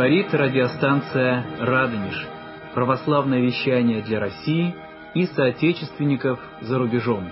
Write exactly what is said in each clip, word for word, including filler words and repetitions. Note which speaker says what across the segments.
Speaker 1: Говорит радиостанция «Радонеж». Православное вещание для России и соотечественников за рубежом.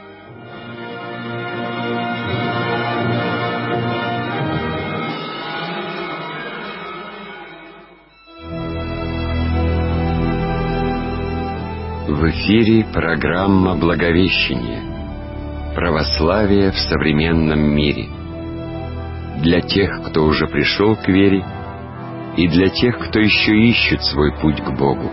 Speaker 2: В эфире программа «Благовещение. Православие в современном мире». Для тех, кто уже пришел к вере, и для тех, кто еще ищет свой путь к Богу.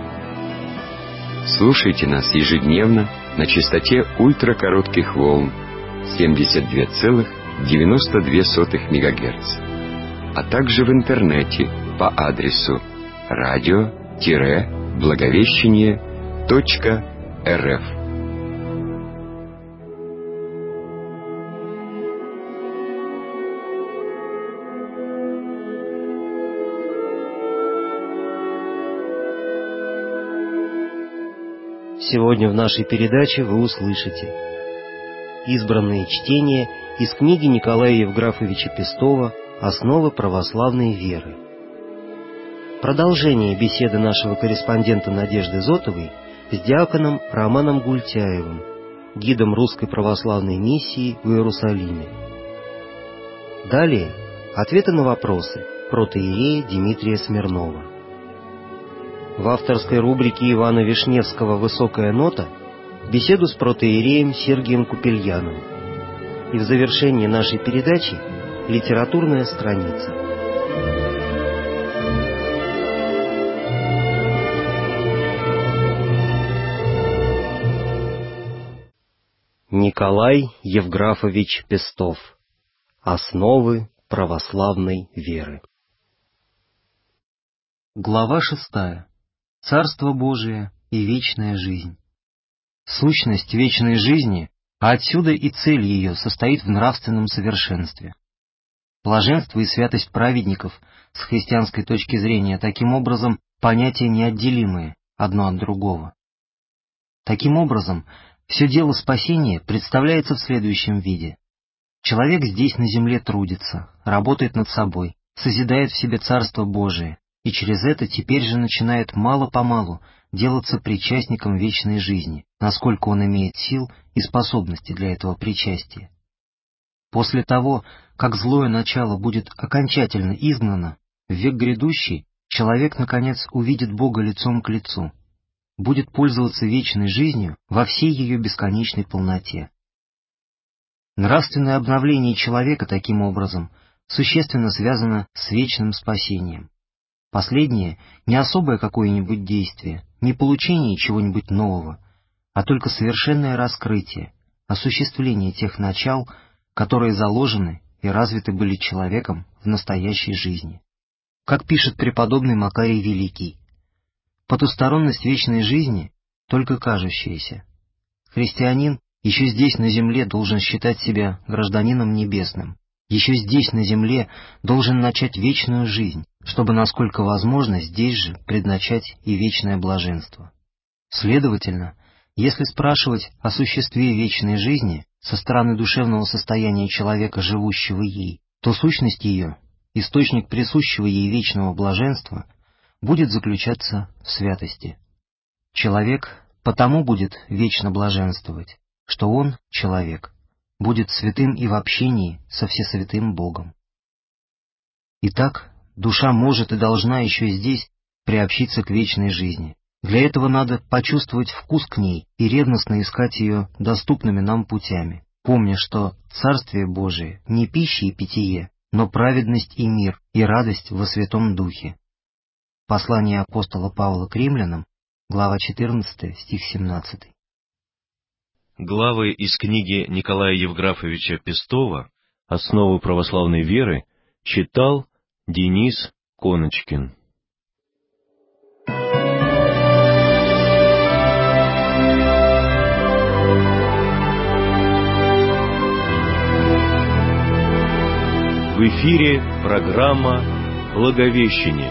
Speaker 2: Слушайте нас ежедневно на частоте ультракоротких волн семьдесят два целых девяносто две сотых мегагерца, а также в интернете по адресу радио-благовещение точка рф.
Speaker 3: Сегодня в нашей передаче вы услышите избранные чтения из книги Николая Евграфовича Пестова «Основы православной веры». Продолжение беседы нашего корреспондента Надежды Зотовой с диаконом Романом Гультяевым, гидом Русской Православной Миссии в Иерусалиме. Далее ответы на вопросы протоиерея Дмитрия Смирнова. В авторской рубрике Ивана Вишневского «Высокая нота» беседу с протоиереем Сергием Купельяном. И в завершении нашей передачи литературная страница. Николай Евграфович Пестов. Основы православной веры. Глава шестая. Царство Божие и вечная жизнь. Сущность вечной жизни, а отсюда и цель ее, состоит в нравственном совершенстве. Блаженство и святость праведников с христианской точки зрения таким образом понятия неотделимые одно от другого. Таким образом, все дело спасения представляется в следующем виде. Человек здесь на земле трудится, работает над собой, созидает в себе Царство Божие, и через это теперь же начинает мало-помалу делаться причастником вечной жизни, насколько он имеет сил и способности для этого причастия. После того, как злое начало будет окончательно изгнано, в век грядущий человек, наконец, увидит Бога лицом к лицу, будет пользоваться вечной жизнью во всей ее бесконечной полноте. Нравственное обновление человека, таким образом, существенно связано с вечным спасением. Последнее — не особое какое-нибудь действие, не получение чего-нибудь нового, а только совершенное раскрытие, осуществление тех начал, которые заложены и развиты были человеком в настоящей жизни. Как пишет преподобный Макарий Великий, потусторонность вечной жизни только кажущаяся. Христианин еще здесь на земле должен считать себя гражданином небесным, еще здесь на земле должен начать вечную жизнь, чтобы, насколько возможно, здесь же предначать и вечное блаженство. Следовательно, если спрашивать о существе вечной жизни со стороны душевного состояния человека, живущего ей, то сущность ее, источник присущего ей вечного блаженства, будет заключаться в святости. Человек потому будет вечно блаженствовать, что он, человек, будет святым и в общении со всесвятым Богом. Итак, душа может и должна еще здесь приобщиться к вечной жизни. Для этого надо почувствовать вкус к ней и ревностно искать ее доступными нам путями, помня, что Царствие Божие не пища и питье, но праведность и мир, и радость во Святом Духе. Послание апостола Павла к римлянам, глава четырнадцатая, стих семнадцатый.
Speaker 4: Главы из книги Николая Евграфовича Пестова «Основы православной веры» читал Денис Коночкин. В эфире программа «Благовещение».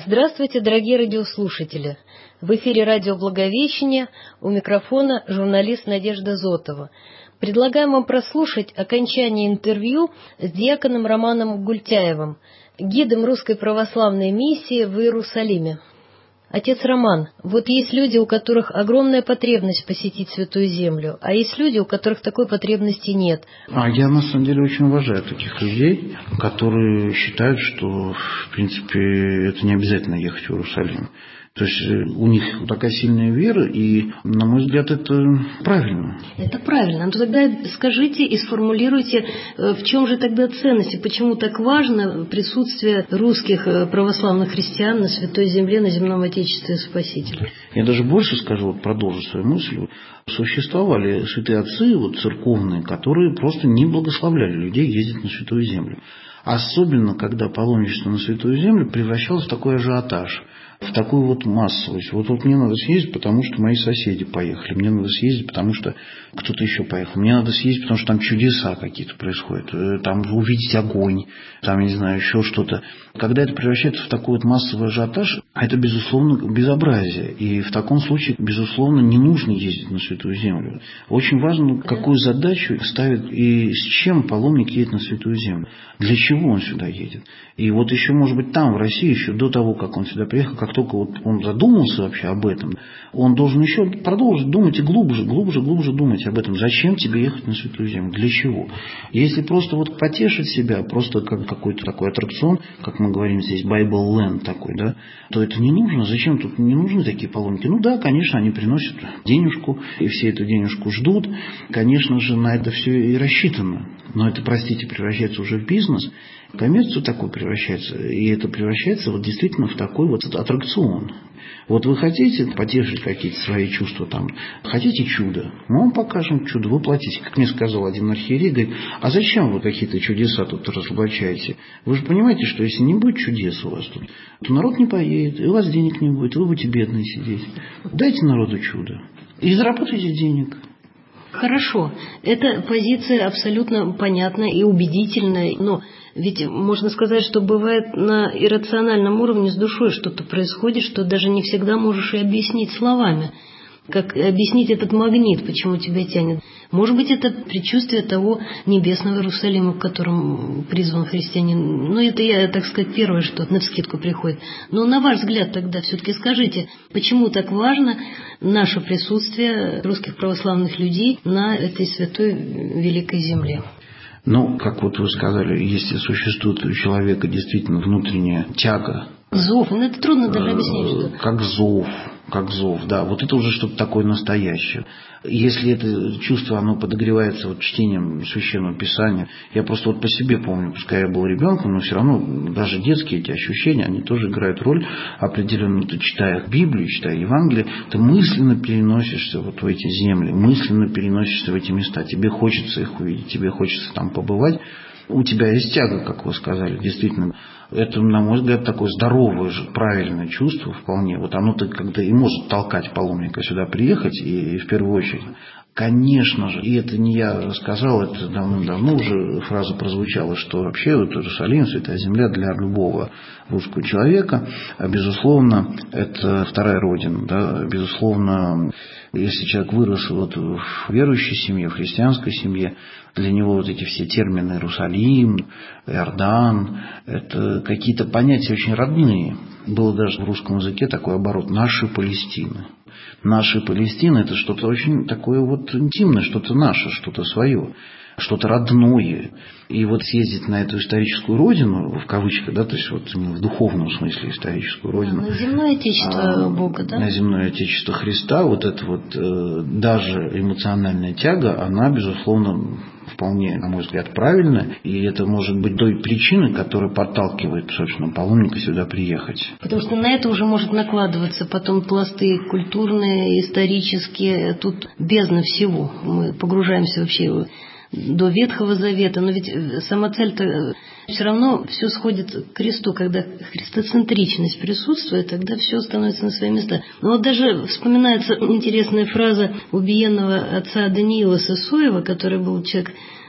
Speaker 5: Здравствуйте, дорогие радиослушатели! В эфире радио «Благовещение», у микрофона журналист Надежда Зотова. Предлагаем вам прослушать окончание интервью с диаконом Романом Гультяевым, гидом Русской Православной Миссии в Иерусалиме. Отец Роман, вот есть люди, у которых огромная потребность посетить Святую Землю, а есть люди, у которых такой потребности нет.
Speaker 6: А я на самом деле очень уважаю таких людей, которые считают, что в принципе это не обязательно ехать в Иерусалим. То есть у них такая сильная вера, и, на мой взгляд, это правильно.
Speaker 5: Это правильно. Но тогда скажите и сформулируйте, в чем же тогда ценность, и почему так важно присутствие русских православных христиан на Святой Земле, на земном Отечестве Спасителя.
Speaker 6: Я даже больше скажу, вот продолжу свою мысль. Существовали святые отцы, вот, церковные, которые просто не благословляли людей ездить на Святую Землю. Особенно, когда паломничество на Святую Землю превращалось в такой ажиотаж, в такую вот массовость. Вот, вот мне надо съездить, потому что мои соседи поехали. Мне надо съездить, потому что кто-то еще поехал. Мне надо съездить, потому что там чудеса какие-то происходят. Там увидеть огонь, там, не знаю, еще что-то. Когда это превращается в такой вот массовый ажиотаж, это, безусловно, безобразие. И в таком случае, безусловно, не нужно ездить на Святую Землю. Очень важно, какую задачу ставит и с чем паломник едет на Святую Землю. Для чего он сюда едет. И вот еще, может быть, там, в России, еще до того, как он сюда приехал, как только вот он задумался вообще об этом, он должен еще продолжить думать и глубже, глубже, глубже думать об этом. Зачем тебе ехать на Святую Землю? Для чего? Если просто вот потешить себя, просто как какой-то такой аттракцион, как мы говорим здесь, Bible Land такой, да, то это не нужно. Зачем тут не нужны такие паломники? Ну да, конечно, они приносят денежку, и все эту денежку ждут. Конечно же, на это все и рассчитано. Но это, простите, превращается уже в бизнес, в коммерцию такую превращается, и это превращается вот действительно в такой вот аттракцион. Вот вы хотите потешить какие-то свои чувства там, хотите чудо, мы вам покажем чудо, вы платите. Как мне сказал один архиерей, говорит, а зачем вы какие-то чудеса тут разоблачаете? Вы же понимаете, что если не будет чудес у вас тут, то народ не поедет, и у вас денег не будет, вы будете бедные сидеть. Дайте народу чудо и заработайте денег.
Speaker 5: Хорошо, эта позиция абсолютно понятна и убедительная, но ведь можно сказать, что бывает на иррациональном уровне с душой что-то происходит, что даже не всегда можешь и объяснить словами. Как объяснить этот магнит, почему тебя тянет? Может быть, это предчувствие того небесного Иерусалима, в котором призван христианин. Ну, это я, так сказать, первое, что навскидку приходит. Но на ваш взгляд тогда все-таки скажите, почему так важно наше присутствие русских православных людей на этой святой великой земле?
Speaker 6: Ну, как вот вы сказали, если существует у человека действительно внутренняя тяга.
Speaker 5: Зов, ну это трудно даже объяснить, что.
Speaker 6: Как зов, как зов, да. Вот это уже что-то такое настоящее. Если это чувство, оно подогревается вот чтением Священного Писания. Я просто вот по себе помню, пускай я был ребенком, но все равно даже детские эти ощущения, они тоже играют роль определенную. Ты читая Библию, читая Евангелие, ты мысленно переносишься вот в эти земли, мысленно переносишься в эти места. Тебе хочется их увидеть, тебе хочется там побывать. У тебя есть тяга, как вы сказали, действительно. Это, на мой взгляд, такое здоровое, правильное чувство вполне. Вот оно-то когда и может толкать паломника сюда приехать, и, и в первую очередь. Конечно же, и это не я сказал, это давно-давно уже фраза прозвучала, что вообще вот Иерусалим, Святая Земля для любого русского человека, безусловно, это вторая родина. Да? Безусловно, если человек вырос вот в верующей семье, в христианской семье, для него вот эти все термины Иерусалим, Иордан, это какие-то понятия очень родные. Было даже в русском языке такой оборот «наши Палестины». Наши Палестины – это что-то очень такое вот интимное, что-то наше, что-то свое, что-то родное. И вот съездить на эту историческую родину, в кавычках, да, то есть вот в духовном смысле историческую родину.
Speaker 5: На земное отечество а, Бога, да?
Speaker 6: На земное отечество Христа, вот эта вот э, даже эмоциональная тяга, она, безусловно, вполне, на мой взгляд, правильная. И это может быть той причиной, которая подталкивает, собственно, паломника сюда приехать.
Speaker 5: Потому что на это уже может накладываться потом пласты культурные, исторические. Тут бездна всего. Мы погружаемся вообще до Ветхого Завета, но ведь сама цель-то все равно все сходит к кресту. Когда христоцентричность присутствует, тогда все становится на свои места. Но вот даже вспоминается интересная фраза убиенного отца Даниила Сысоева, который был человек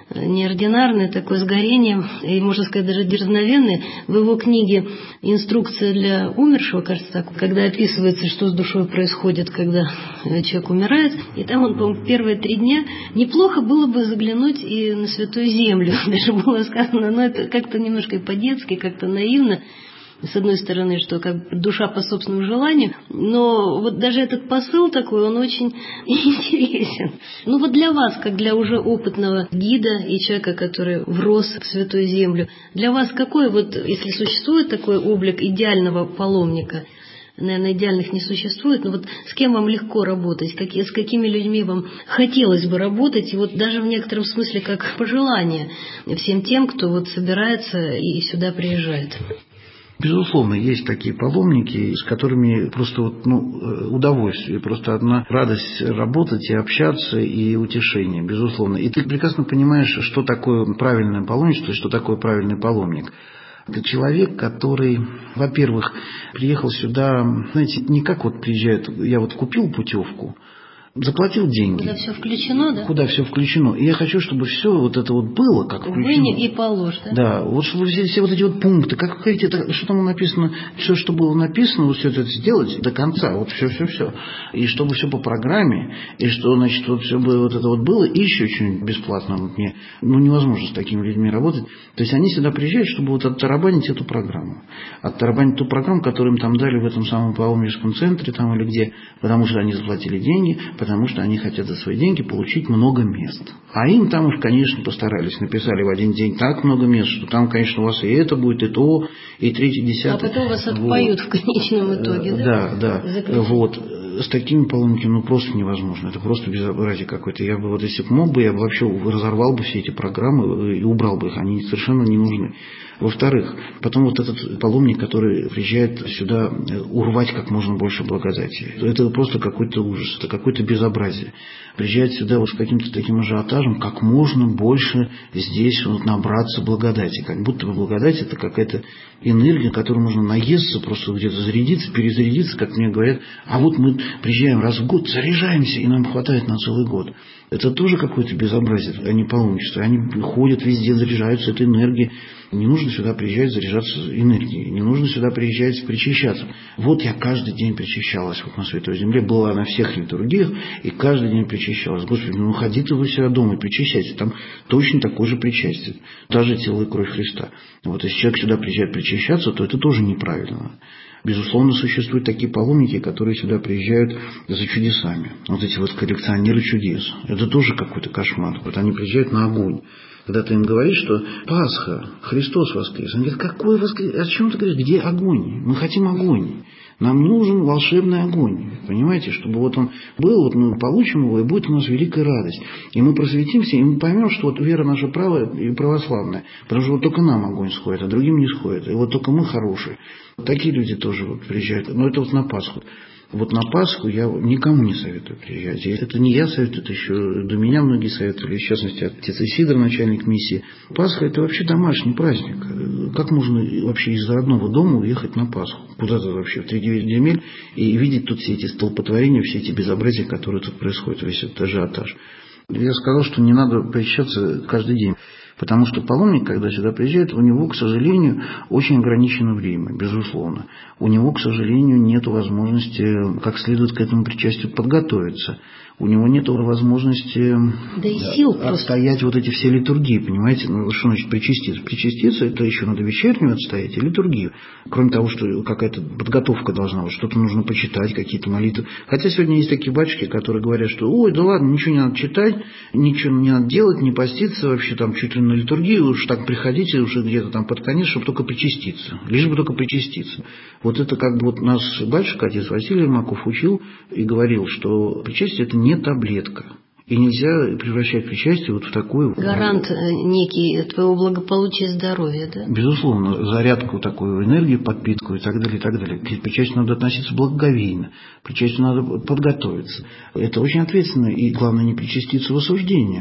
Speaker 5: неординарное такое сгорение, и, можно сказать, даже дерзновенное. В его книге «Инструкция для умершего», кажется, так, когда описывается, что с душой происходит, когда человек умирает, и там он, по-моему, первые три дня неплохо было бы заглянуть и на Святую Землю. Даже было сказано, но это как-то немножко и по-детски, как-то наивно. С одной стороны, что как душа по собственному желанию, но вот даже этот посыл такой, он очень интересен. Ну вот для вас, как для уже опытного гида и человека, который врос в Святую Землю, для вас какой вот, если существует такой облик идеального паломника, наверное, идеальных не существует, но вот с кем вам легко работать, какие, с какими людьми вам хотелось бы работать, и вот даже в некотором смысле как пожелание всем тем, кто вот собирается и сюда приезжает?
Speaker 6: Безусловно, есть такие паломники, с которыми просто вот, ну, удовольствие, просто одна радость работать и общаться, и утешение, безусловно. И ты прекрасно понимаешь, что такое правильное паломничество, и что такое правильный паломник. Это человек, который, во-первых, приехал сюда, знаете, не как вот приезжает, я вот купил путевку, заплатил деньги.
Speaker 5: Куда все включено, да?
Speaker 6: Куда все включено. И я хочу, чтобы все вот это вот было, как включено.
Speaker 5: Вынь и положь, да?
Speaker 6: Да, вот чтобы все, все вот эти вот пункты, как вы говорите, это, что там написано, все, что было написано, вот все это сделать до конца, вот все-все-все. И чтобы все по программе, и что, значит, вот все было, вот это вот было, и еще что-нибудь бесплатно вот мне. Ну, невозможно с такими людьми работать. То есть они сюда приезжают, чтобы вот оттарабанить эту программу. Оттарабанить ту программу, которую им там дали в этом самом паломническом центре там или где, потому что они заплатили деньги, потому что они хотят за свои деньги получить много мест. А им там уж, конечно, постарались. Написали в один день так много мест, что там, конечно, у вас и это будет, и то, и третье, десятое.
Speaker 5: А потом вас отпоют вот в конечном итоге, да?
Speaker 6: Да, да. Вот. С такими паломниками, ну, просто невозможно. Это просто безобразие какое-то. Я бы вот, если бы мог бы, я бы вообще разорвал бы все эти программы и убрал бы их. Они совершенно не нужны. Во-вторых, потом вот этот паломник, который приезжает сюда урвать как можно больше благодати. Это просто какой-то ужас, это какое-то безобразие. Приезжает сюда вот с каким-то таким ажиотажем, как можно больше здесь вот набраться благодати. Как будто бы благодать — это какая-то энергия, которой можно наесться, просто где-то зарядиться, перезарядиться, как мне говорят. А вот мы приезжаем раз в год, заряжаемся, и нам хватает на целый год. Это тоже какое-то безобразие, а не паломничество. Они ходят везде, заряжаются этой энергией. Не нужно сюда приезжать заряжаться энергией. Не нужно сюда приезжать причащаться. Вот я каждый день причащалась вот на Святой Земле. Была на всех литургиях и каждый день причащалась. Господи, ну ходите вы себя дома и причащайтесь. Там точно такое же причастие. Даже тело и кровь Христа. Вот если человек сюда приезжает причащаться, то это тоже неправильно. Безусловно, существуют такие паломники, которые сюда приезжают за чудесами. Вот эти вот коллекционеры чудес. Это тоже какой-то кошмар. Вот они приезжают на огонь. Когда ты им говоришь, что Пасха, Христос воскрес, они говорят, какой воскрес? О чем ты говоришь? Где огонь? Мы хотим огонь. Нам нужен волшебный огонь. Понимаете, чтобы вот он был, вот мы получим его, и будет у нас великая радость. И мы просветимся, и мы поймем, что вот вера наша правая и православная. Потому что вот только нам огонь сходит, а другим не сходит. И вот только мы хорошие. Такие люди тоже вот приезжают. Но это вот на Пасху. Вот на Пасху я никому не советую приезжать. И это не я советую, это еще до меня многие советовали, в частности, отец Исидор, начальник миссии. Пасха – это вообще домашний праздник. Как можно вообще из родного дома уехать на Пасху? Куда-то вообще в тридевять земель и видеть тут все эти столпотворения, все эти безобразия, которые тут происходят, весь этот ажиотаж. Я сказал, что не надо причащаться каждый день. Потому что паломник, когда сюда приезжает, у него, к сожалению, очень ограничено время, безусловно. У него, к сожалению, нет возможности как следует к этому причастию подготовиться. У него нет возможности
Speaker 5: да и сил
Speaker 6: отстоять просто. Вот эти все литургии, понимаете? Ну, что значит причаститься? Причаститься – это еще надо вечернюю отстоять и литургию. Кроме того, что какая-то подготовка должна быть, что-то нужно почитать, какие-то молитвы. Хотя сегодня есть такие батюшки, которые говорят, что ой, да ладно, ничего не надо читать, ничего не надо делать, не поститься вообще, там чуть ли на литургию, уж так приходите уже где-то там под конец, чтобы только причаститься. Лишь бы только причаститься. Вот это как бы вот нас батюшка, отец Василий Маков, учил и говорил, что причастие – это не таблетка. И нельзя превращать причастие вот в такую...
Speaker 5: Гарант некий твоего благополучия и здоровья, да?
Speaker 6: Безусловно, зарядку такую, энергию, подпитку и так далее, и так далее. К причастию надо относиться благоговейно, к причастию надо подготовиться. Это очень ответственно, и главное не причаститься в осуждение.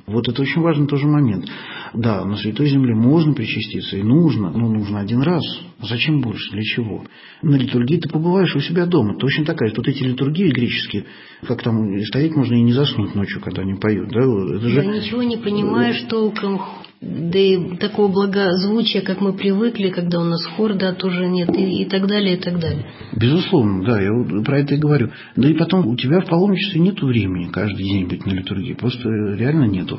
Speaker 6: Вот это очень важный тоже момент. Да, на Святой Земле можно причаститься и нужно, но нужно один раз. Зачем больше? Для чего? На литургии ты побываешь у себя дома. Точно такая. Тут эти литургии греческие, как там стоять можно и не заснуть ночью, когда они поют. Да, это же...
Speaker 5: да ничего не понимаешь толком. Да и такого благозвучия, как мы привыкли, когда у нас хор, да, тоже нет, и, и так далее, и так далее.
Speaker 6: Безусловно, да, я вот про это и говорю. Да и потом у тебя в паломничестве нет времени каждый день быть на литургии, просто реально нету.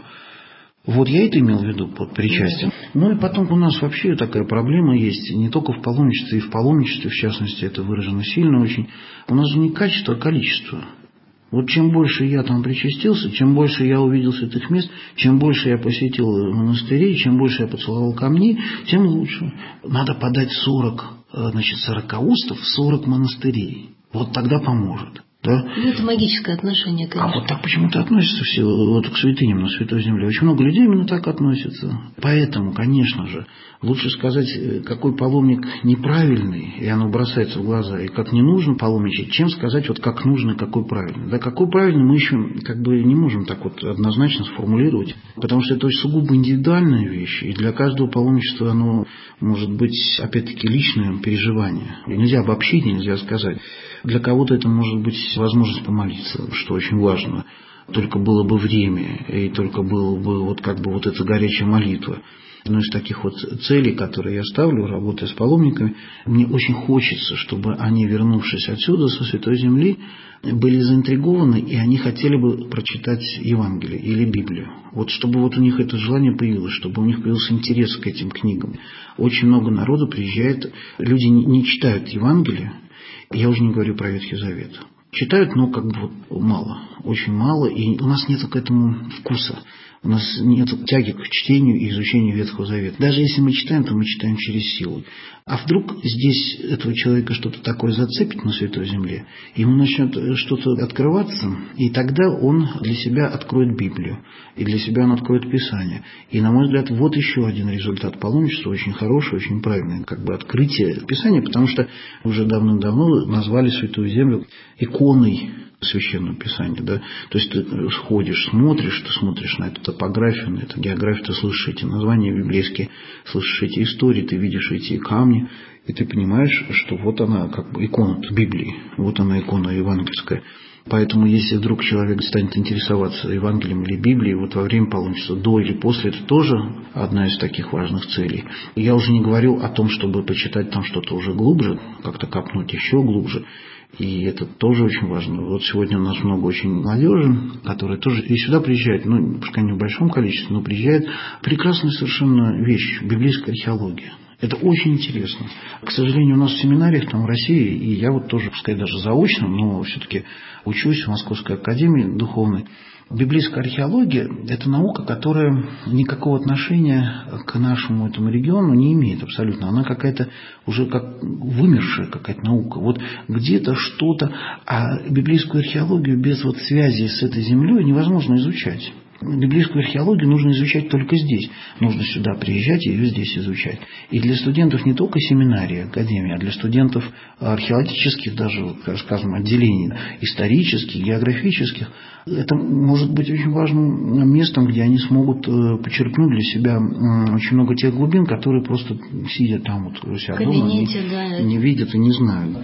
Speaker 6: Вот я это имел в виду под причастием. Ну и потом у нас вообще такая проблема есть, не только в паломничестве, и в паломничестве, в частности, это выражено сильно очень. У нас же не качество, а количество. Вот чем больше я там причастился, чем больше я увидел святых мест, чем больше я посетил монастырей, чем больше я поцеловал камней, тем лучше. Надо подать сорок, значит, сорокаустов в сорок монастырей. Вот тогда поможет. Да?
Speaker 5: Ну, это магическое отношение, конечно.
Speaker 6: А вот так почему-то относятся все вот к святыням на Святой Земле. Очень много людей именно так относятся. Поэтому, конечно же, лучше сказать, какой паломник неправильный, и оно бросается в глаза, и как не нужно паломничать, чем сказать, вот как нужно и какой правильный. Да, какой правильный мы еще как бы не можем так вот однозначно сформулировать, потому что это очень сугубо индивидуальная вещь, и для каждого паломничества оно может быть, опять-таки, личное переживание. И нельзя обобщить, нельзя сказать. Для кого-то это может быть возможность помолиться, что очень важно. Только было бы время, и только было бы вот как бы вот эта горячая молитва. Одной из таких вот целей, которые я ставлю, работая с паломниками, мне очень хочется, чтобы они, вернувшись отсюда, со Святой Земли, были заинтригованы, и они хотели бы прочитать Евангелие или Библию. Вот чтобы вот у них это желание появилось, чтобы у них появился интерес к этим книгам. Очень много народу приезжает, люди не читают Евангелие, я уже не говорю про Ветхий Завет. Читают, но как бы вот мало, очень мало, и у нас нет к этому вкуса. У нас нет тяги к чтению и изучению Ветхого Завета. Даже если мы читаем, то мы читаем через силу. А вдруг здесь этого человека что-то такое зацепит на Святой Земле, ему начнет что-то открываться, и тогда он для себя откроет Библию, и для себя он откроет Писание. И, на мой взгляд, вот еще один результат паломничества, очень хороший, очень правильный, как бы открытие Писания, потому что уже давным-давно назвали Святую Землю иконой Священного Писания, да, то есть ты сходишь, смотришь, ты смотришь на эту топографию, на эту географию, ты слышишь эти названия библейские, слышишь эти истории, ты видишь эти камни, и ты понимаешь, что вот она как бы икона Библии, вот она икона евангельская. Поэтому, если вдруг человек станет интересоваться Евангелием или Библией, вот во время паломничества, до или после, это тоже одна из таких важных целей. Я уже не говорю о том, чтобы почитать там что-то уже глубже, как-то копнуть еще глубже. И это тоже очень важно. Вот сегодня у нас много очень молодежи, которые тоже и сюда приезжают, ну, пускай не в большом количестве, но приезжает. Прекрасная совершенно вещь, библейская археология. Это очень интересно. К сожалению, у нас в семинариях там в России, и я вот тоже, пускай даже заочно, но все-таки учусь в Московской академии духовной. Библейская археология – это наука, которая никакого отношения к нашему этому региону не имеет абсолютно. Она какая-то уже как вымершая какая-то наука. Вот где-то что-то, а библейскую археологию без вот связи с этой землей невозможно изучать. Библейскую археологию нужно изучать только здесь. Нужно сюда приезжать и ее здесь изучать. И для студентов не только семинарии, академии, а для студентов археологических даже, скажем, отделений, исторических, географических, это может быть очень важным местом, где они смогут почерпнуть для себя очень много тех глубин, которые просто сидя там вот у себя дома, не,
Speaker 5: да.
Speaker 6: не видят и не знают.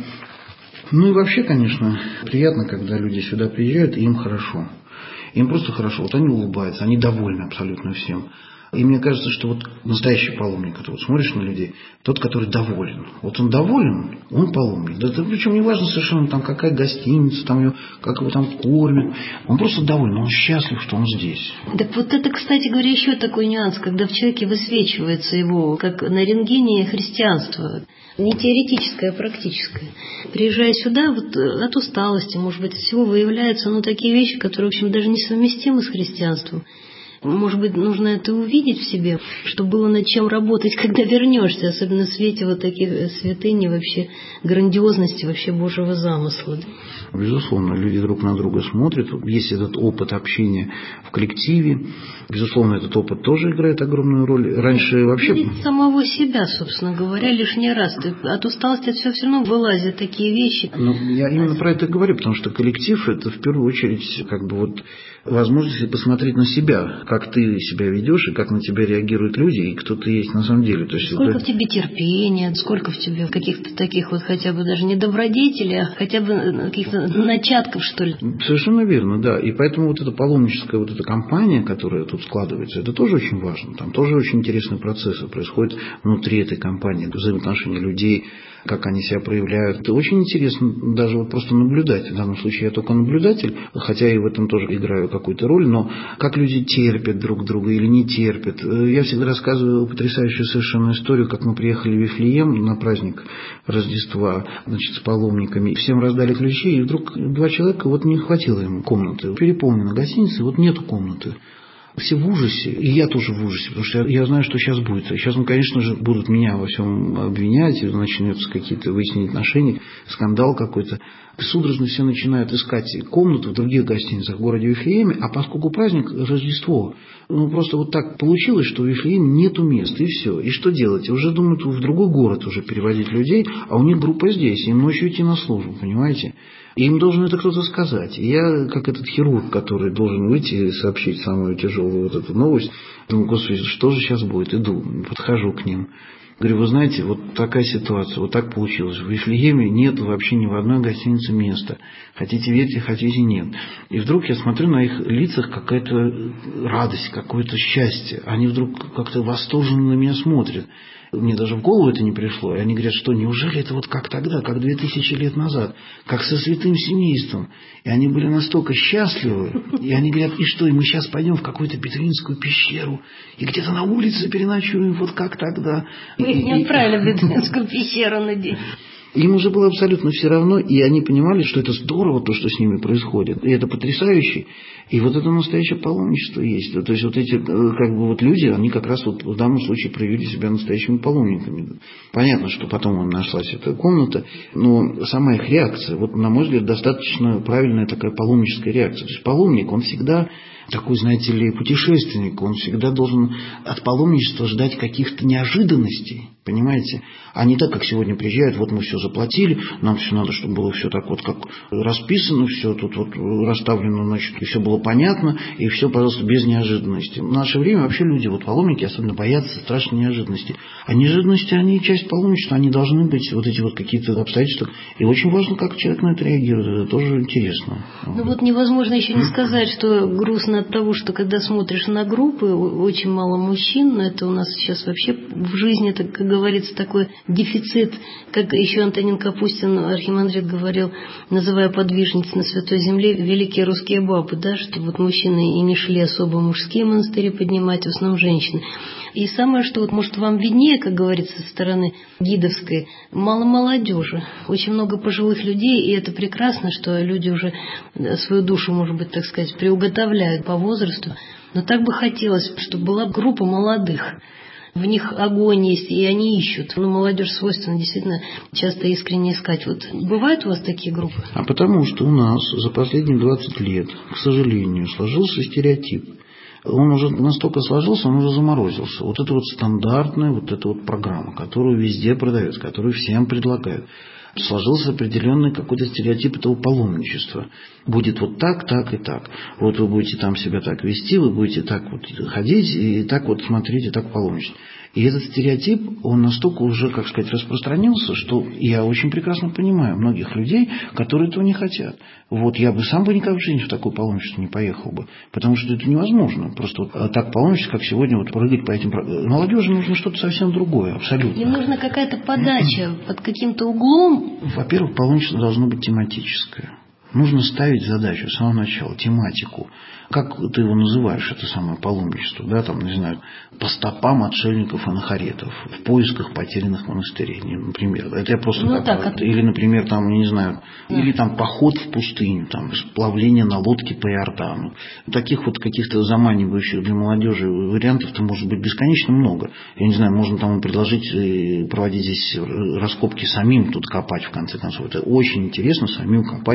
Speaker 6: Ну и вообще, конечно, приятно, когда люди сюда приезжают, и им хорошо. Им просто хорошо, вот они улыбаются, они довольны абсолютно всем. И мне кажется, что вот настоящий паломник, это вот смотришь на людей, тот, который доволен. Вот он доволен, он паломник. Да, это, причем не важно совершенно, там, какая гостиница, там, ее, как его там кормят. Он просто доволен, он счастлив, что он здесь.
Speaker 5: Так вот это, кстати говоря, еще такой нюанс, когда в человеке высвечивается его, как на рентгене, христианство. Не теоретическое, а практическое. Приезжая сюда, вот от усталости, может быть, от всего выявляются ну, такие вещи, которые, в общем, даже несовместимы с христианством. Может быть, нужно это увидеть в себе, чтобы было над чем работать, когда вернешься, особенно в свете вот таких святынь и вообще грандиозности вообще Божьего замысла.
Speaker 6: Безусловно, люди друг на друга смотрят. Есть этот опыт общения в коллективе. Безусловно, этот опыт тоже играет огромную роль. Раньше вообще...
Speaker 5: Видеть самого себя, собственно говоря, лишний раз. От усталости от всего все равно вылазят такие вещи.
Speaker 6: Ну, я именно про это говорю, потому что коллектив – это в первую очередь как бы вот возможность посмотреть на себя, как ты себя ведешь и как на тебя реагируют люди, и кто ты есть на самом деле. То есть
Speaker 5: сколько
Speaker 6: это...
Speaker 5: в тебе терпения, сколько в тебе каких-то таких вот хотя бы даже не добродетелей, а хотя бы каких-то начатков, что ли.
Speaker 6: Совершенно верно, да. И поэтому вот эта паломническая вот эта компания, которая тут складывается, это тоже очень важно. Там тоже очень интересные процессы происходят внутри этой компании, взаимоотношения людей, как они себя проявляют. Это очень интересно даже вот просто наблюдать. В данном случае я только наблюдатель, хотя и в этом тоже играю какую-то роль, но как люди терпят друг друга или не терпят. Я всегда рассказываю потрясающую совершенно историю, как мы приехали в Вифлеем на праздник Рождества, значит, с паломниками. Всем раздали ключи, и вдруг два человека, вот не хватило им комнаты. Переполнена гостиница, вот нету комнаты. Все в ужасе, и я тоже в ужасе, потому что я, я знаю, что сейчас будет. Сейчас, ну, конечно же, будут меня во всем обвинять, и начнется какие-то выяснения отношений, скандал какой-то. Судорожно все начинают искать комнату в других гостиницах в городе Вифлееме, а поскольку праздник Рождество, ну, просто вот так получилось, что в Вифлееме нету мест, и все. И что делать? Уже думают в другой город уже переводить людей, а у них группа здесь, им ночью идти на службу, понимаете? И им должен это кто-то сказать. И я, как этот хирург, который должен выйти и сообщить самую тяжелую вот эту новость, думаю, господи, что же сейчас будет? Иду, подхожу к ним. Говорю, вы знаете, вот такая ситуация, вот так получилось. В Вифлееме нет вообще ни в одной гостинице места. Хотите верьте, хотите нет. И вдруг я смотрю, на их лицах какая-то радость, какое-то счастье. Они вдруг как-то восторженно на меня смотрят. Мне даже в голову это не пришло. И они говорят, что неужели это вот как тогда, как две тысячи лет назад, как со святым семейством. И они были настолько счастливы. И они говорят, и что, и мы сейчас пойдем в какую-то Бедуинскую пещеру, и где-то на улице переночуем, вот как тогда.
Speaker 5: Вы их не отправили в Бедуинскую пещеру на день.
Speaker 6: Им уже было абсолютно все равно, и они понимали, что это здорово, то, что с ними происходит. И это потрясающе. И вот это настоящее паломничество есть. То есть вот эти как бы вот люди, они как раз вот в данном случае проявили себя настоящими паломниками. Понятно, что потом нашлась эта комната, но сама их реакция, вот на мой взгляд, достаточно правильная такая паломническая реакция. То есть паломник, он всегда такой, знаете ли, путешественник, он всегда должен от паломничества ждать каких-то неожиданностей, понимаете? А не так, как сегодня приезжают, вот мы все заплатили, нам все надо, чтобы было все так вот, как расписано, все тут вот расставлено, значит, и все было понятно, и все, пожалуйста, без неожиданности. В наше время вообще люди, вот паломники, особенно боятся страшной неожиданности. А неожиданности, они часть паломничества, они должны быть, вот эти вот какие-то обстоятельства. И очень важно, как человек на это реагирует, это тоже интересно.
Speaker 5: Ну вот невозможно еще не сказать, что грустно от того, что когда смотришь на группы, очень мало мужчин, но это у нас сейчас вообще в жизни, это, как говорится, такой дефицит, как еще Антонин Капустин, архимандрит, говорил, называя подвижниц на Святой Земле, великие русские бабы, да, что вот мужчины и не шли особо мужские монастыри поднимать, в основном женщины. И самое, что вот, может, вам виднее, как говорится, со стороны гидовской, мало молодежи, очень много пожилых людей, и это прекрасно, что люди уже свою душу, может быть, так сказать, приуготовляют по возрасту, но так бы хотелось, чтобы была группа молодых. В них огонь есть, и они ищут. Ну, молодежь свойственно действительно часто искренне искать. Вот бывают у вас такие группы?
Speaker 6: А потому что у нас за последние двадцать лет, к сожалению, сложился стереотип. Он уже настолько сложился, он уже заморозился. Вот это вот стандартная вот эта вот программа, которую везде продают, которую всем предлагают. Сложился определенный какой-то стереотип этого паломничества. Будет вот так, так и так. Вот вы будете там себя так вести, вы будете так вот ходить, и так вот смотреть, и так паломничать. И этот стереотип, он настолько уже, как сказать, распространился, что я очень прекрасно понимаю многих людей, которые этого не хотят. Вот я бы сам бы никогда в жизни в такое паломничество не поехал бы, потому что это невозможно. Просто вот так паломничество, как сегодня, вот прыгать по этим... Молодежи нужно что-то совсем другое, абсолютно.
Speaker 5: Им нужна какая-то подача под каким-то углом.
Speaker 6: Во-первых, паломничество должно быть тематическое. Нужно ставить задачу с самого начала, тематику. Как ты его называешь, это самое паломничество, да, там, не знаю, по стопам отшельников анахаретов, в поисках потерянных монастырей, например. Это я просто
Speaker 5: ну,
Speaker 6: так.
Speaker 5: так
Speaker 6: Или, например, там, не знаю, да. Или там поход в пустыню, там, сплавление на лодке по Иордану. Таких вот каких-то заманивающих для молодежи вариантов-то может быть бесконечно много. Я не знаю, можно там предложить проводить здесь раскопки самим, тут копать, в конце концов. Это очень интересно, самим копать на Святой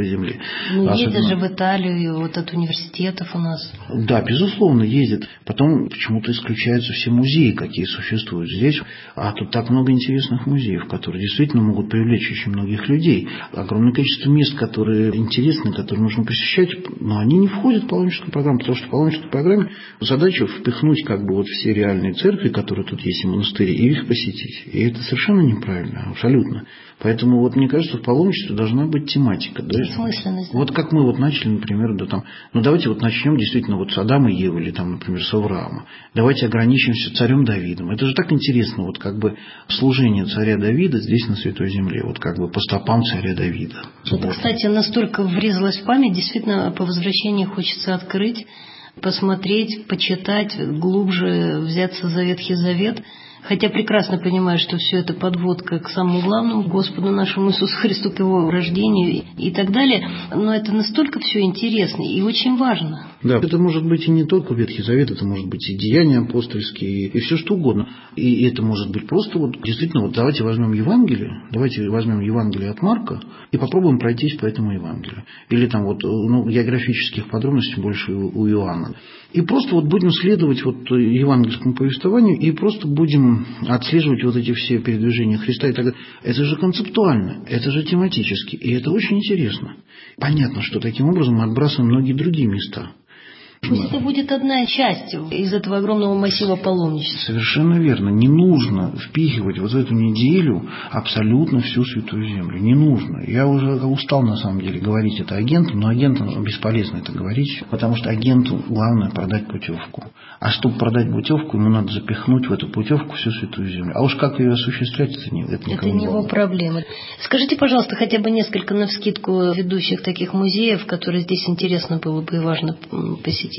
Speaker 6: Святой Земле.
Speaker 5: Ну,
Speaker 6: Особенно...
Speaker 5: ездят же в Италию, вот от университетов у нас.
Speaker 6: Да, безусловно, ездят. Потом почему-то исключаются все музеи, какие существуют здесь. А тут так много интересных музеев, которые действительно могут привлечь очень многих людей. Огромное количество мест, которые интересны, которые нужно посещать, но они не входят в паломническую программу, потому что в паломнической программе задача впихнуть как бы вот все реальные церкви, которые тут есть, и монастыри, и их посетить. И это совершенно неправильно, абсолютно. Поэтому вот мне кажется, в паломничестве должна быть тематика. Да?
Speaker 5: Смысленность. Да?
Speaker 6: Вот как мы вот начали, например, да, там, ну давайте вот начнем действительно вот с Адама и Евы, или там, например, с Авраама. Давайте ограничимся царем Давидом. Это же так интересно, вот как бы служение царя Давида здесь на Святой Земле, вот как бы по стопам царя Давида.
Speaker 5: Это,
Speaker 6: вот.
Speaker 5: Кстати, настолько врезалось в память, действительно по возвращении хочется открыть, посмотреть, почитать, глубже взяться за Ветхий Завет. Хотя прекрасно понимаю, что все это подводка к самому главному, Господу нашему Иисусу Христу, к Его рождению и так далее. Но это настолько все интересно и очень важно.
Speaker 6: Да, это может быть и не только Ветхий Завет, это может быть и деяния апостольские, и все что угодно. И это может быть просто вот действительно, вот давайте возьмем Евангелие, давайте возьмем Евангелие от Марка и попробуем пройтись по этому Евангелию. Или там вот, ну, географических подробностей больше у Иоанна. И просто вот будем следовать вот евангельскому повествованию и просто будем отслеживать вот эти все передвижения Христа и так далее. Это же концептуально, это же тематически, и это очень интересно. Понятно, что таким образом мы отбрасываем многие другие места.
Speaker 5: Пусть это будет одна часть из этого огромного массива паломничества.
Speaker 6: Совершенно верно. Не нужно впихивать вот в эту неделю абсолютно всю Святую Землю. Не нужно. Я уже устал, на самом деле, говорить это агентам, но агентам бесполезно это говорить, потому что агенту главное продать путевку. А чтобы продать путевку, ему надо запихнуть в эту путевку всю Святую Землю. А уж как ее осуществлять, это, не, это никому
Speaker 5: Это не его проблема. Скажите, пожалуйста, хотя бы несколько навскидку ведущих таких музеев, которые здесь интересно было бы и важно посетить.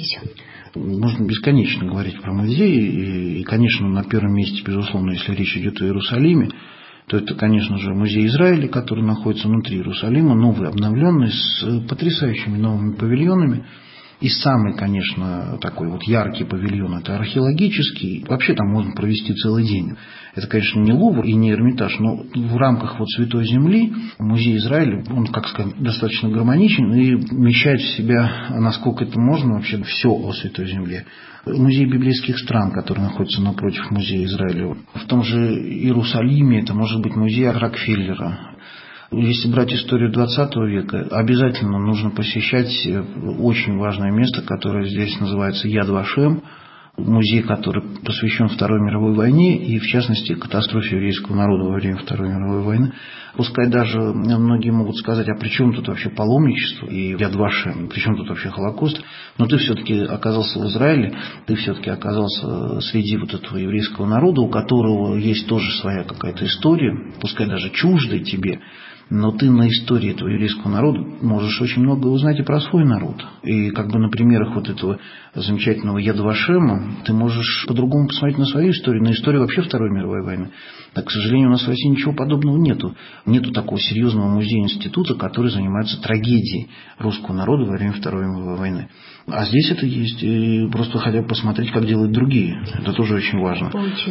Speaker 6: Можно бесконечно говорить про музеи. И, конечно, на первом месте, безусловно, если речь идет о Иерусалиме, то это, конечно же, музей Израиля, который находится внутри Иерусалима, новый, обновленный, с потрясающими новыми павильонами. И самый, конечно, такой вот яркий павильон – это археологический. Вообще там можно провести целый день. Это, конечно, не Лувр и не Эрмитаж, но в рамках вот Святой Земли музей Израиля, он, как сказать, достаточно гармоничен и вмещает в себя, насколько это можно, вообще все о Святой Земле. Музей библейских стран, который находится напротив музея Израиля. В том же Иерусалиме это может быть музей Рокфеллера. Если брать историю двадцатого века, обязательно нужно посещать очень важное место, которое здесь называется Яд Вашем, музей, который посвящен Второй мировой войне и, в частности, катастрофе еврейского народа во время Второй мировой войны. Пускай даже многие могут сказать, а при чем тут вообще паломничество и Яд Вашем, при чем тут вообще Холокост, но ты все-таки оказался в Израиле, ты все-таки оказался среди вот этого еврейского народа, у которого есть тоже своя какая-то история, пускай даже чуждая тебе, но ты на истории этого еврейского народа можешь очень много узнать и про свой народ. И как бы на примерах вот этого замечательного Яд Вашема ты можешь по-другому посмотреть на свою историю, на историю вообще Второй мировой войны. Так, к сожалению, у нас в России ничего подобного нету. Нету такого серьезного музея-института, который занимается трагедией русского народа во время Второй мировой войны. А здесь это есть. И просто хотя бы посмотреть, как делают другие. Это тоже очень важно.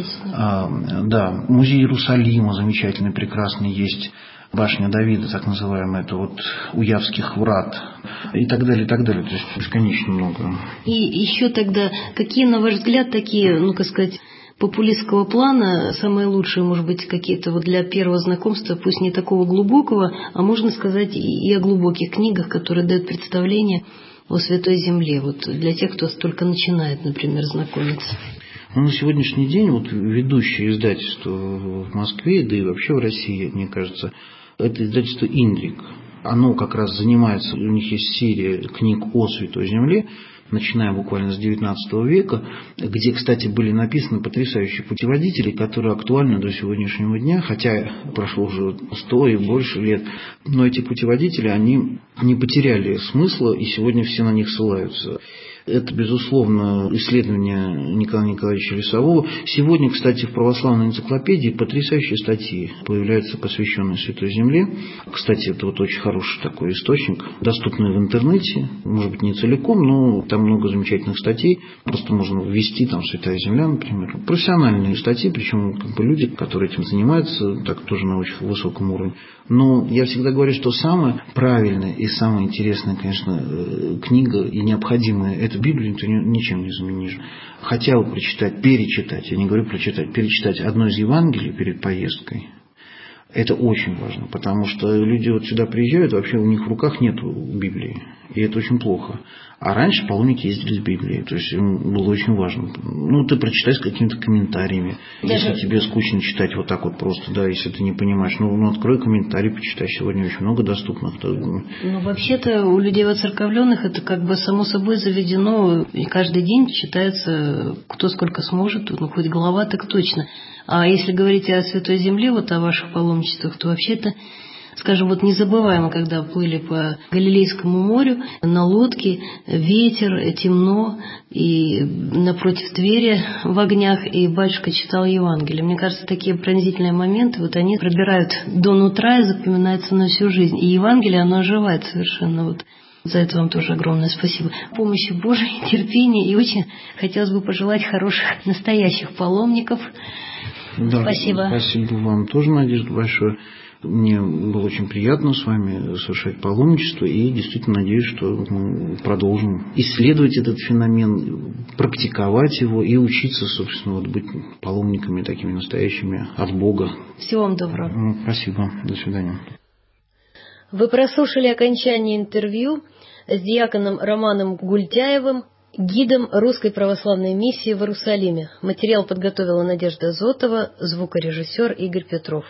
Speaker 6: А, да, музей Иерусалима замечательный, прекрасный есть. Башня Давида, так называемая, это вот у Явских врат и так далее, и так далее. То есть бесконечно много.
Speaker 5: И еще тогда, какие, на ваш взгляд, такие, ну, как сказать, популистского плана, самые лучшие, может быть, какие-то вот для первого знакомства, пусть не такого глубокого, а можно сказать и о глубоких книгах, которые дают представление о Святой Земле, вот для тех, кто только начинает, например, знакомиться.
Speaker 6: Ну, на сегодняшний день вот ведущее издательство в Москве, да и вообще в России, мне кажется, это издательство «Индрик». Оно как раз занимается, у них есть серия книг о Святой Земле, начиная буквально с девятнадцатого века, где, кстати, были написаны потрясающие путеводители, которые актуальны до сегодняшнего дня, хотя прошло уже сто и больше лет. Но эти путеводители, они не потеряли смысла, и сегодня все на них ссылаются. Это, безусловно, исследование Николая Николаевича Лесового. Сегодня, кстати, в православной энциклопедии потрясающие статьи появляются, посвященные Святой Земле. Кстати, это вот очень хороший такой источник, доступный в интернете, может быть, не целиком, но там много замечательных статей. Просто можно ввести там «Святая Земля», например. Профессиональные статьи, причем как бы люди, которые этим занимаются, так тоже на очень высоком уровне. Но я всегда говорю, что самая правильная и самая интересная, конечно, книга и необходимая – это Библия, ты ничем не заменишь. Хотя бы прочитать, перечитать, я не говорю прочитать, перечитать одно из Евангелий перед поездкой. Это очень важно, потому что люди вот сюда приезжают, вообще у них в руках нет Библии, и это очень плохо. А раньше паломники ездили с Библией, то есть им было очень важно. Ну, ты прочитай с какими-то комментариями. Даже... Если тебе скучно читать вот так вот просто, да, если ты не понимаешь, ну, ну открой комментарий, почитай, сегодня очень много доступных.
Speaker 5: Ну, вообще-то у людей воцерковленных это как бы само собой заведено, и каждый день читается кто сколько сможет, ну, хоть глава, так точно. А если говорить о Святой Земле, вот о ваших паломничествах, то вообще-то, скажем, вот незабываемо, когда плыли по Галилейскому морю на лодке, ветер, темно, и напротив двери в огнях, и батюшка читал Евангелие. Мне кажется, такие пронзительные моменты, вот они пробирают до нутра и запоминаются на всю жизнь. И Евангелие, оно оживает совершенно вот. За это вам тоже огромное спасибо. Помощи Божией, терпения, и очень хотелось бы пожелать хороших, настоящих паломников.
Speaker 6: Да,
Speaker 5: спасибо.
Speaker 6: Спасибо вам тоже, Надежда, большое. Мне было очень приятно с вами совершать паломничество, и действительно надеюсь, что мы продолжим исследовать этот феномен, практиковать его и учиться, собственно, вот быть паломниками такими настоящими от Бога.
Speaker 5: Всего вам доброго.
Speaker 6: Спасибо. До свидания.
Speaker 5: Вы прослушали окончание интервью с диаконом Романом Гультяевым, гидом Русской Православной Миссии в Иерусалиме. Материал подготовила Надежда Зотова, звукорежиссер Игорь Петров.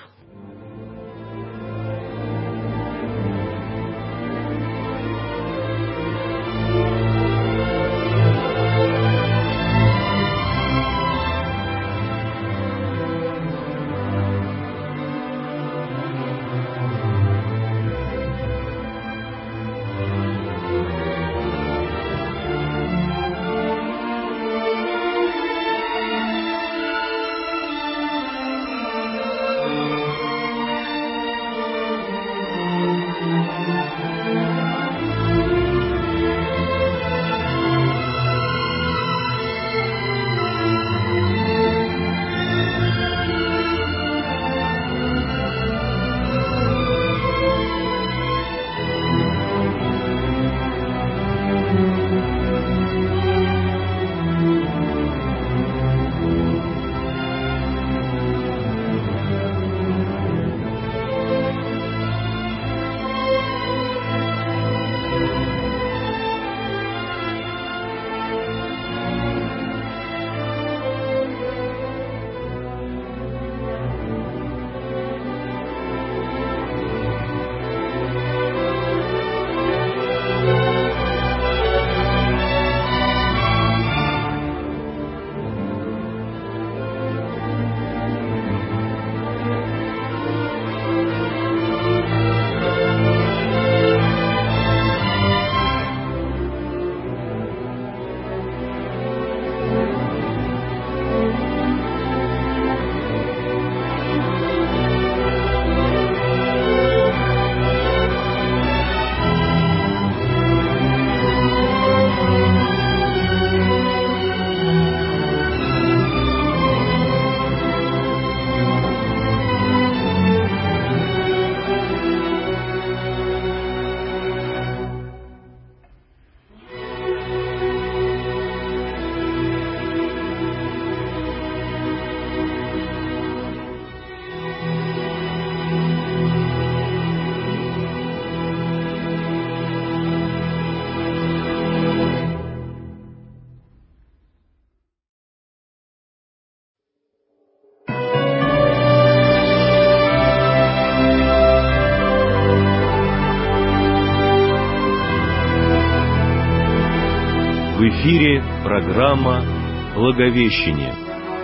Speaker 4: В эфире программа «Благовещение».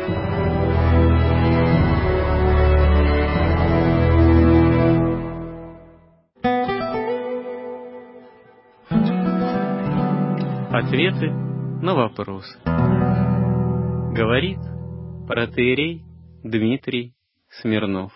Speaker 7: Ответы на вопросы. Говорит протоиерей Дмитрий Смирнов.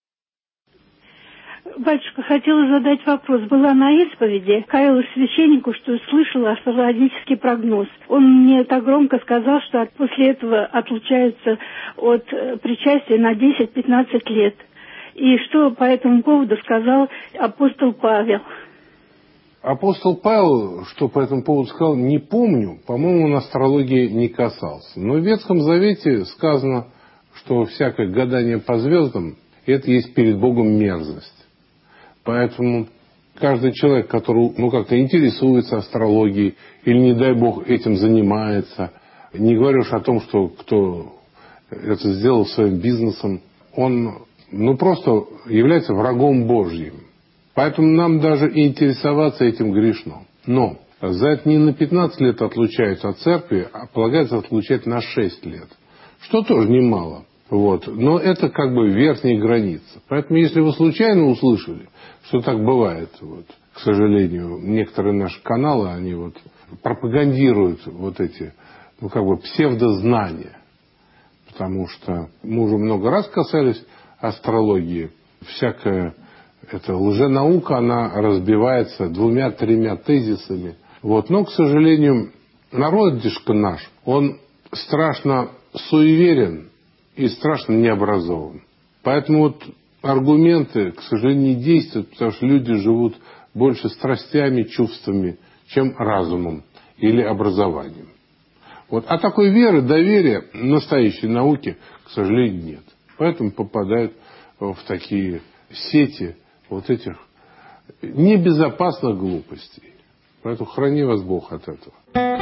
Speaker 8: Батюшка, хотела задать вопрос. Была на исповеди, каялась священнику, что слышала астрологический прогноз. Он мне так громко сказал, что после этого отлучаются от причастия на десять-пятнадцать лет. И что по этому поводу сказал апостол Павел?
Speaker 9: Апостол Павел, что по этому поводу сказал, не помню, по-моему, он астрологии не касался. Но в Ветхом Завете сказано, что всякое гадание по звездам – это есть перед Богом мерзость. Поэтому каждый человек, который ну, как-то интересуется астрологией или, не дай Бог, этим занимается, не говорю уж о том, что кто это сделал своим бизнесом, он ну, просто является врагом Божьим. Поэтому нам даже и интересоваться этим грешно. Но за это не на пятнадцать лет отлучают от церкви, а полагается отлучать на шесть лет. Что тоже немало. Вот. Но это как бы верхняя граница. Поэтому если вы случайно услышали, что так бывает, вот, к сожалению, некоторые наши каналы, они вот пропагандируют вот эти, ну как бы псевдознания. Потому что мы уже много раз касались астрологии. Всякая эта лженаука, она разбивается двумя-тремя тезисами. Вот. Но, к сожалению, народишко наш, он страшно суеверен и страшно необразован. Поэтому вот аргументы, к сожалению, не действуют, потому что люди живут больше страстями, чувствами, чем разумом или образованием. Вот. А такой веры, доверия настоящей науке, к сожалению, нет. Поэтому попадают в такие сети вот этих небезопасных глупостей. Поэтому храни вас Бог от этого.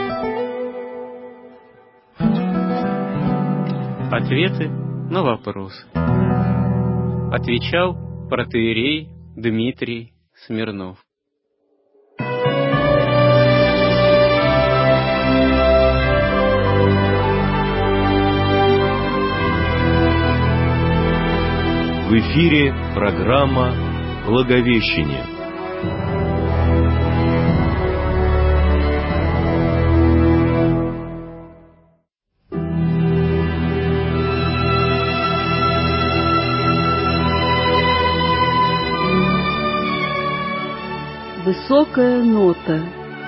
Speaker 7: Ответы на вопросы. Отвечал протоиерей Дмитрий Смирнов.
Speaker 4: В эфире программа «Благовещение».
Speaker 10: Высокая нота.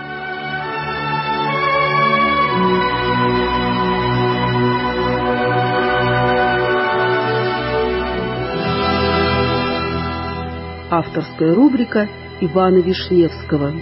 Speaker 10: Авторская рубрика Ивана Вишневского.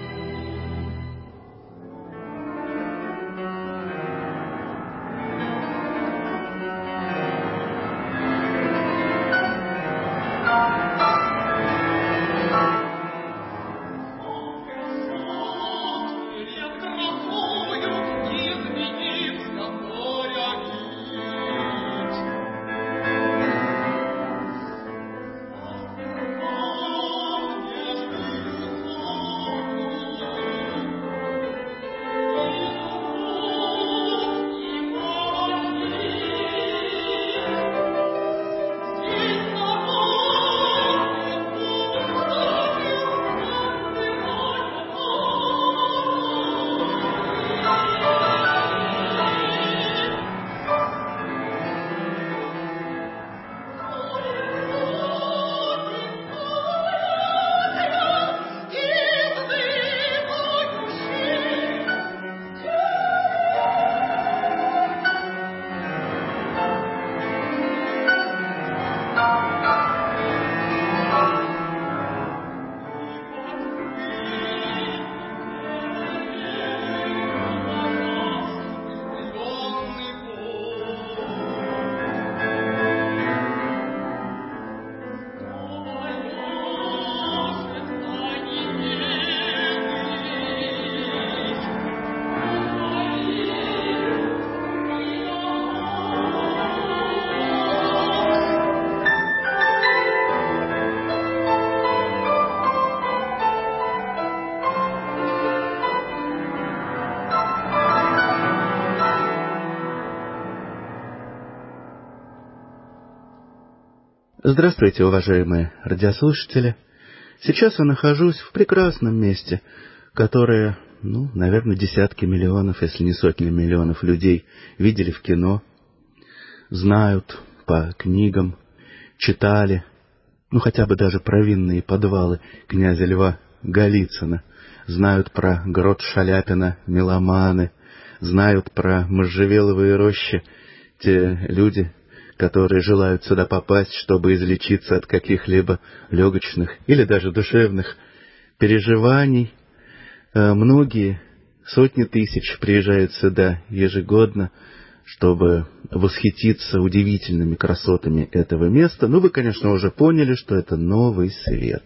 Speaker 11: Здравствуйте, уважаемые радиослушатели. Сейчас я нахожусь в прекрасном месте, которое, ну, наверное, десятки миллионов, если не сотни миллионов людей видели в кино, знают по книгам, читали, ну, хотя бы даже про винные подвалы князя Льва Голицына, знают про грот Шаляпина меломаны, знают про можжевеловые рощи те люди, которые желают сюда попасть, чтобы излечиться от каких-либо легочных или даже душевных переживаний. Многие, сотни тысяч приезжают сюда ежегодно, чтобы восхититься удивительными красотами этого места. Ну, вы, конечно, уже поняли, что это Новый Свет.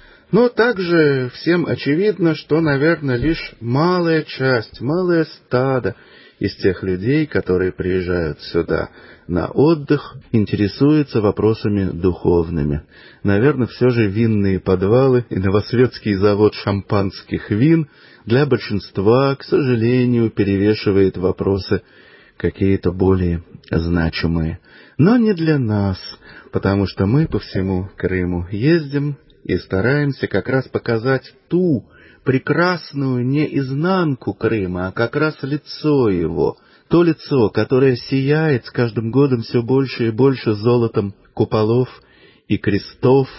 Speaker 11: Но также всем очевидно, что, наверное, лишь малая часть, малое стадо из тех людей, которые приезжают сюда на отдых, интересуются вопросами духовными. Наверное, все же винные подвалы и Новосветский завод шампанских вин для большинства, к сожалению, перевешивает вопросы какие-то более значимые. Но не для нас, потому что мы по всему Крыму ездим и стараемся как раз показать ту прекрасную не изнанку Крыма, а как раз лицо его. То лицо, которое сияет с каждым годом все больше и больше золотом куполов и крестов,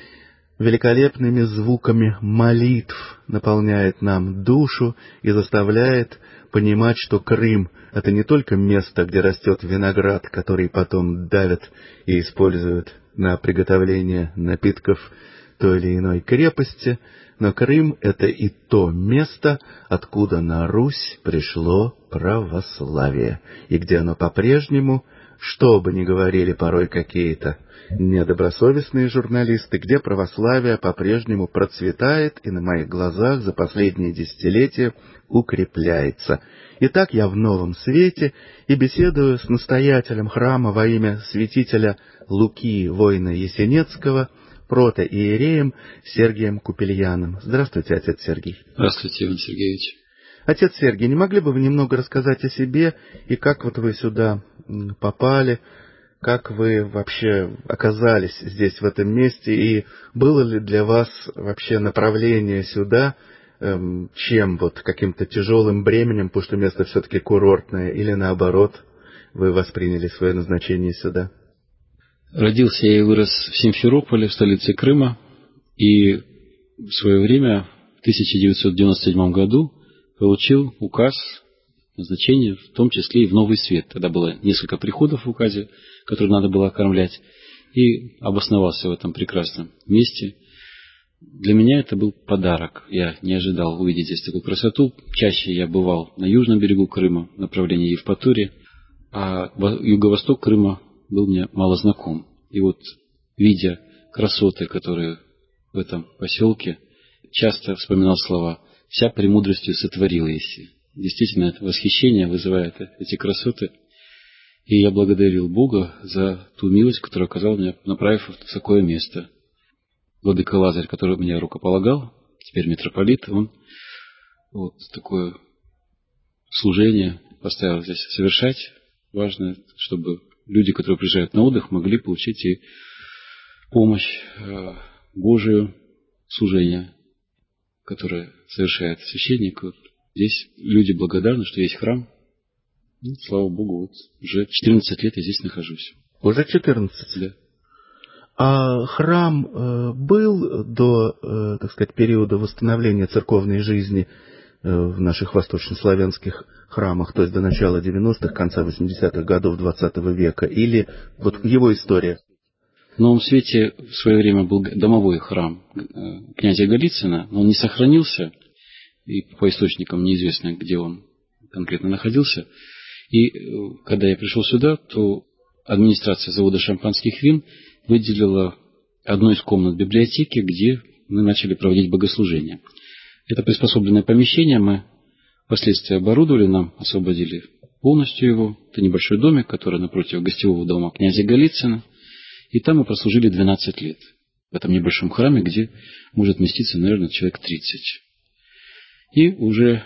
Speaker 11: великолепными звуками молитв наполняет нам душу и заставляет понимать, что Крым — это не только место, где растет виноград, который потом давят и используют на приготовление напитков той или иной крепости, но Крым — это и то место, откуда на Русь пришло православие, и где оно по-прежнему, что бы ни говорили порой какие-то недобросовестные журналисты, где православие по-прежнему процветает и на моих глазах за последние десятилетия укрепляется. Итак, я в Новом Свете и беседую с настоятелем храма во имя святителя Луки воина Есенецкого, протоиереем Сергием Купельяном. Здравствуйте, отец Сергий.
Speaker 12: Здравствуйте, Иван Сергеевич.
Speaker 11: Отец Сергий, не могли бы вы немного рассказать о себе и как вот вы сюда попали, как вы вообще оказались здесь, в этом месте, и было ли для вас вообще направление сюда, эм, чем вот каким-то тяжелым бременем, потому что место все-таки курортное, или наоборот, вы восприняли свое назначение сюда?
Speaker 12: Родился я и вырос в Симферополе, в столице Крыма, и в свое время, в тысяча девятьсот девяносто седьмом году, получил указ назначения, в том числе и в Новый Свет. Тогда было несколько приходов в указе, которые надо было окормлять, и обосновался в этом прекрасном месте. Для меня это был подарок. Я не ожидал увидеть здесь такую красоту. Чаще я бывал на южном берегу Крыма, в направлении Евпатории, а юго-восток Крыма был мне мало знаком. И вот, видя красоты, которые в этом поселке, часто вспоминал слова «вся премудростью сотворил еси». Действительно, это восхищение вызывает эти красоты. И я благодарил Бога за ту милость, которую оказал мне, направив в такое место. Владыка Лазарь, который меня рукополагал, теперь митрополит, он вот такое служение поставил здесь совершать. Важно, чтобы люди, которые приезжают на отдых, могли получить и помощь э, Божию, служение, которое совершает священник. Вот здесь люди благодарны, что есть храм. И, слава Богу, вот уже четырнадцать лет я здесь нахожусь.
Speaker 11: Уже четырнадцать?
Speaker 12: Да.
Speaker 11: А храм э, был до, э, так сказать, периода восстановления церковной жизни э, в наших восточнославянских храмах, то есть до начала девяностых, конца восьмидесятых годов двадцатого века, или вот его история?
Speaker 12: В Новом Свете в свое время был домовой храм князя Голицына, но он не сохранился, и по источникам неизвестно, где он конкретно находился. И когда я пришел сюда, то администрация завода шампанских вин выделила одну из комнат библиотеки, где мы начали проводить богослужение. Это приспособленное помещение мы впоследствии оборудовали, нам освободили полностью его. Это небольшой домик, который напротив гостевого дома князя Голицына. И там мы прослужили двенадцать лет. В этом небольшом храме, где может вместиться, наверное, человек тридцать. И уже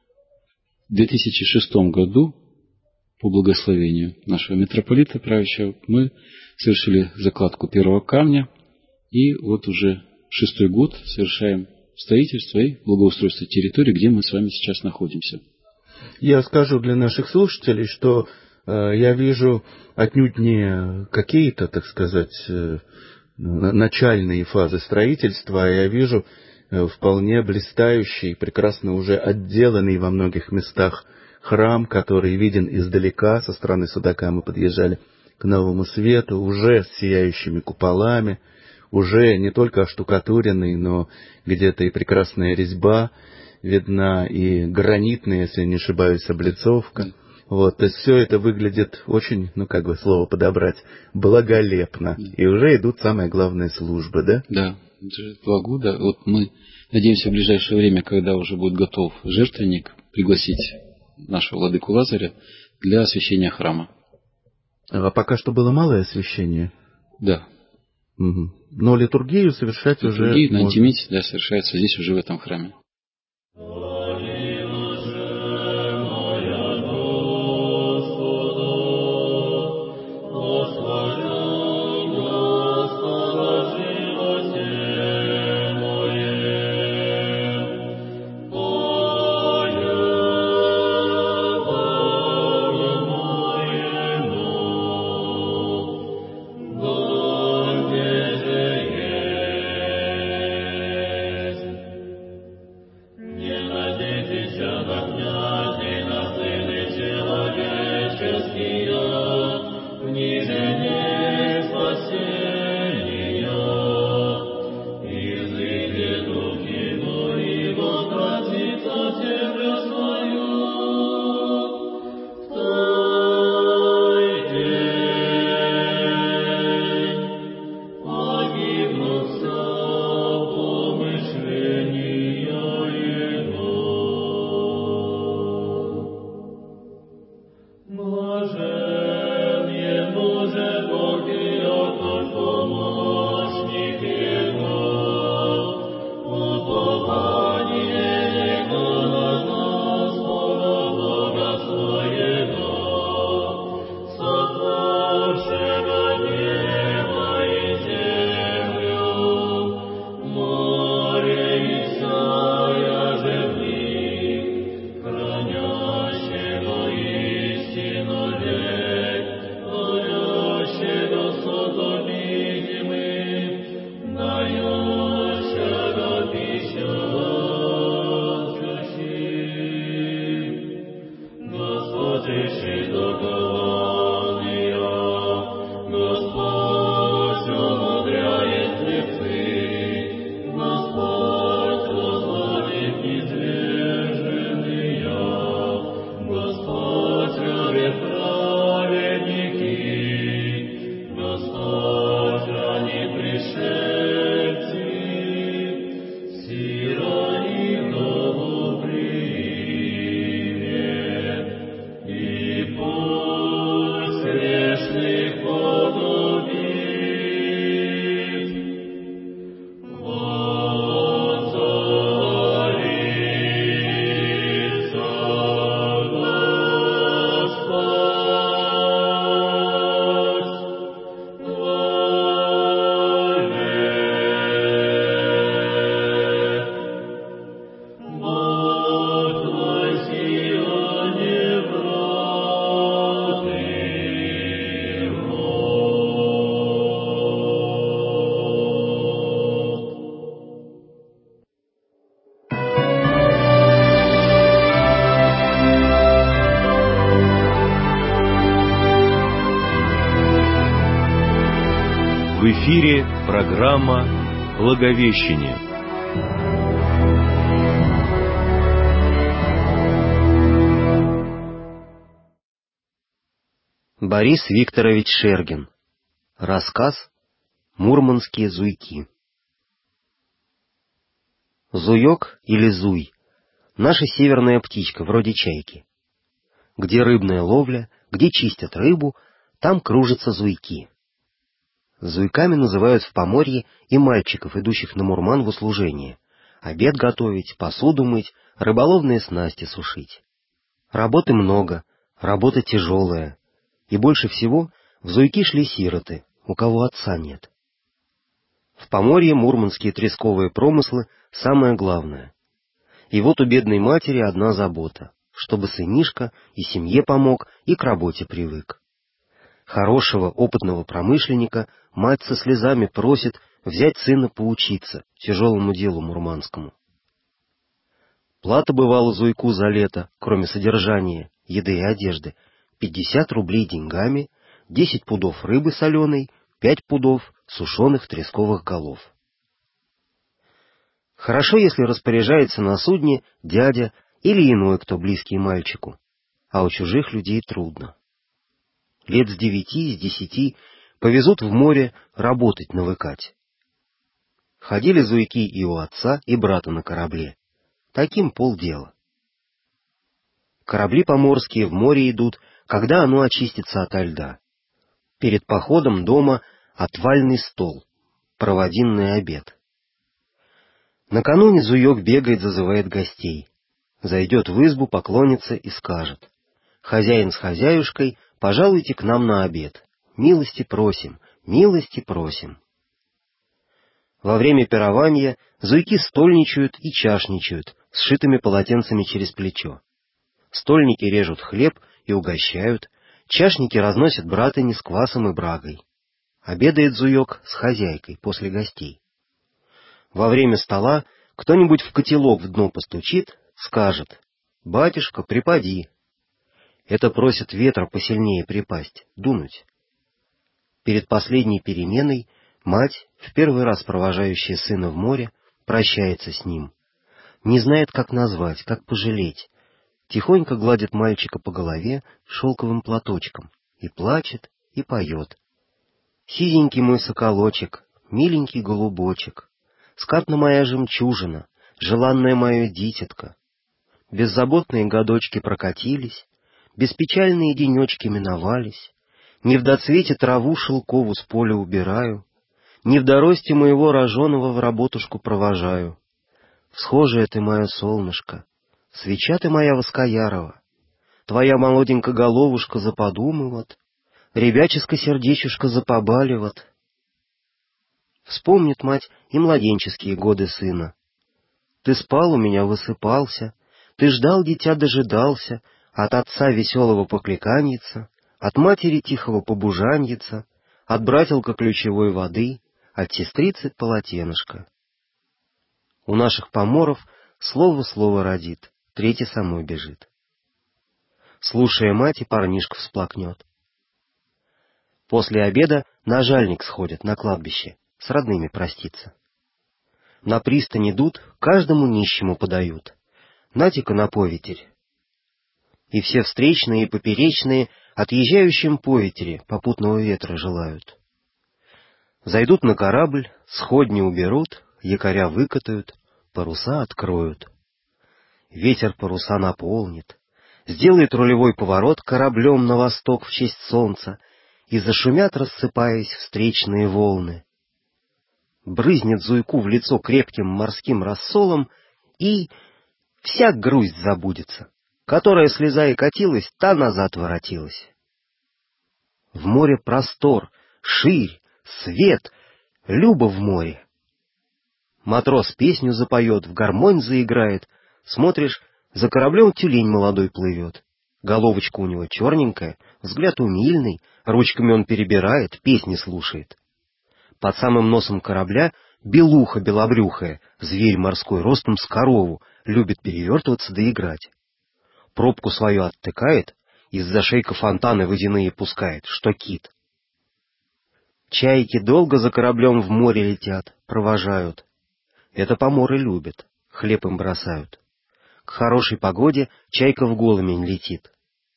Speaker 12: в две тысячи шестом году, по благословению нашего митрополита правящего, мы совершили закладку первого камня. И вот уже шестой год совершаем строительство и благоустройство территории, где мы с вами сейчас находимся.
Speaker 11: Я скажу для наших слушателей, что э, я вижу отнюдь не какие-то, так сказать, э, начальные фазы строительства, а я вижу э, вполне блистающий, прекрасно уже отделанный во многих местах храм, который виден издалека. Со стороны Судака мы подъезжали к новому свету, уже с сияющими куполами, уже не только оштукатуренный, но где-то и прекрасная резьба видна, и гранитная, если не ошибаюсь, облицовка. Вот, то есть все это выглядит очень, ну как бы слово подобрать, благолепно. И уже идут самые главные службы, да?
Speaker 12: Да, два года. Вот мы надеемся в ближайшее время, когда уже будет готов жертвенник, пригласить нашего владыку Лазаря для освящения храма.
Speaker 11: А пока что было малое освящение?
Speaker 12: Да.
Speaker 11: Угу. Но литургию совершать
Speaker 12: литургию
Speaker 11: уже...
Speaker 12: Литургию на интимите, да, совершается здесь уже в этом храме.
Speaker 4: В эфире программа «Благовещение».
Speaker 3: Борис Викторович Шергин. Рассказ «Мурманские зуйки». Зуёк или зуй — наша северная птичка, вроде чайки. Где рыбная ловля, где чистят рыбу, там кружатся зуйки. Зуйками называют в Поморье и мальчиков, идущих на Мурман в услужение, обед готовить, посуду мыть, рыболовные снасти сушить. Работы много, работа тяжелая, и больше всего в зуйки шли сироты, у кого отца нет. В Поморье мурманские тресковые промыслы — самое главное. И вот у бедной матери одна забота, чтобы сынишка и семье помог, и к работе привык. Хорошего, опытного промышленника мать со слезами просит взять сына поучиться тяжелому делу мурманскому. Плата бывала зуйку за лето, кроме содержания, еды и одежды, пятьдесят рублей деньгами, десять пудов рыбы соленой, пять пудов сушеных тресковых голов. Хорошо, если распоряжается на судне дядя или иной, кто близкий мальчику, а у чужих людей трудно. Лет с девяти, с десяти повезут в море работать, навыкать. Ходили зуйки и у отца, и брата на корабле. Таким полдела. Корабли поморские в море идут, когда оно очистится ото льда. Перед походом дома отвальный стол, проводинный обед. Накануне зуёк бегает, зазывает гостей. Зайдет в избу, поклонится и скажет: «Хозяин с хозяюшкой, пожалуйте к нам на обед. Милости просим, милости просим». Во время пирования зуйки стольничают и чашничают, сшитыми полотенцами через плечо. Стольники режут хлеб и угощают, чашники разносят братыни с квасом и брагой. Обедает зуёк с хозяйкой после гостей. Во время стола кто-нибудь в котелок в дно постучит, скажет: «Батюшка, припади». Это просит ветра посильнее припасть, дунуть. Перед последней переменой мать, в первый раз провожающая сына в море, прощается с ним. Не знает, как назвать, как пожалеть. Тихонько гладит мальчика по голове шелковым платочком и плачет, и поет. «Сизенький мой соколочек, миленький голубочек, скатна моя жемчужина, желанная моя дитятка. Беззаботные годочки прокатились, беспечальные денечки миновались, не в доцвете траву шелкову с поля убираю, не в доросте моего роженого в работушку провожаю. Всхожее ты мое солнышко, свеча ты моя воскоярова, твоя молоденькая головушка заподумыват, ребяческо сердечушка запобаливат». Вспомнит мать и младенческие годы сына. «Ты спал у меня, высыпался, ты ждал, дитя, дожидался, от отца веселого покликаньица, от матери тихого побужаньица, от брателка ключевой воды, от сестрицы полотенышка». У наших поморов слово слово родит, третье самой бежит. Слушая мать, и парнишка всплакнет. После обеда на жальник сходят на кладбище, с родными проститься. На пристань идут, каждому нищему подают: «Нате-ка на поветерь». И все встречные и поперечные отъезжающим поветери попутного ветра желают. Зайдут на корабль, сходни уберут, якоря выкатают, паруса откроют. Ветер паруса наполнит, сделает рулевой поворот кораблем на восток в честь солнца, и зашумят, рассыпаясь, встречные волны. Брызнет зуйку в лицо крепким морским рассолом, и вся грусть забудется, которая слеза и катилась, та назад воротилась. В море простор, ширь, свет, любо в море. Матрос песню запоет, в гармонь заиграет, смотришь, за кораблем тюлень молодой плывет. Головочка у него черненькая, взгляд умильный, ручками он перебирает, песни слушает. Под самым носом корабля белуха белобрюхая, зверь морской ростом с корову, любит перевертываться да играть. Пробку свою оттыкает, из-за шейка фонтаны водяные пускает, что кит. Чайки долго за кораблем в море летят, провожают. Это поморы любят, хлеб им бросают. К хорошей погоде чайка в голымень летит.